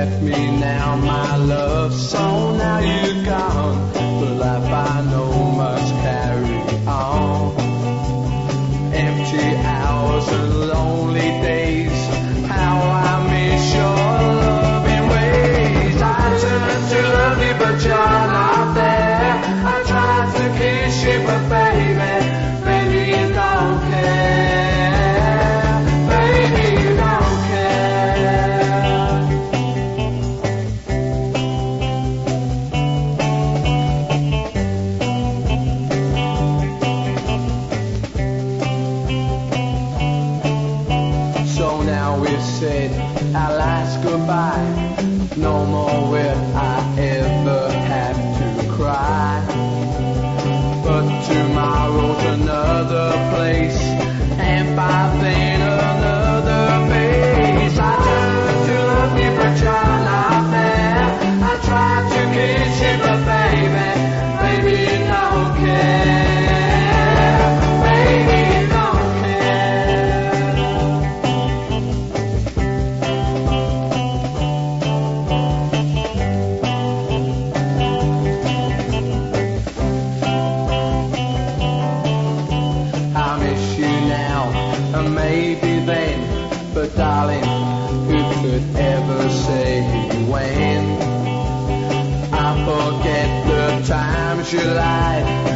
left me now, my love. So now you're gone, the life I know must carry on. Empty hours and lonely days, how I miss your loving ways. I turned to love you, but you're not there. I tried to kiss you, but baby, baby you don't care. Baby you don't care. So now we've said our last goodbye. No more will I ever have to cry. But tomorrow's another place, and by then another face. I tried to love you, but you're not there. I tried to kiss you, but baby, baby you don't care. Baby you don't care. I miss you now, and maybe then, but darling, who could ever say when? I forget the times you lied,